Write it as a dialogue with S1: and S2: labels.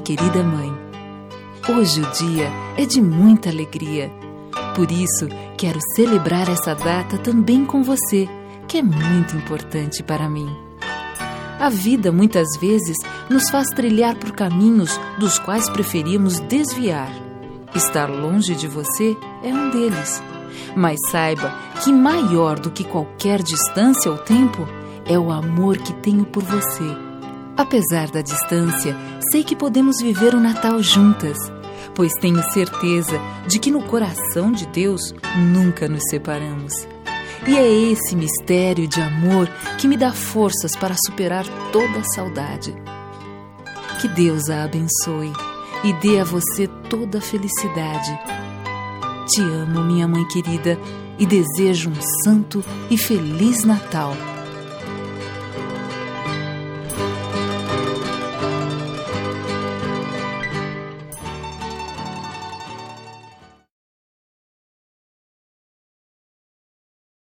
S1: querida mãe. Hoje o dia é de muita alegria. Por isso, quero celebrar essa data também com você, que é muito importante para mim. A vida muitas vezes nos faz trilhar por caminhos dos quais preferimos desviar. Estar longe de você é um deles. Mas saiba que maior do que qualquer distância ou tempo é o amor que tenho por você. Apesar da distância, sei que podemos viver o Natal juntas, pois tenho certeza de que no coração de Deus nunca nos separamos. E é esse mistério de amor que me dá forças para superar toda a saudade. Que Deus a abençoe e dê a você toda a felicidade. Te amo, minha mãe querida, e desejo um santo e feliz Natal.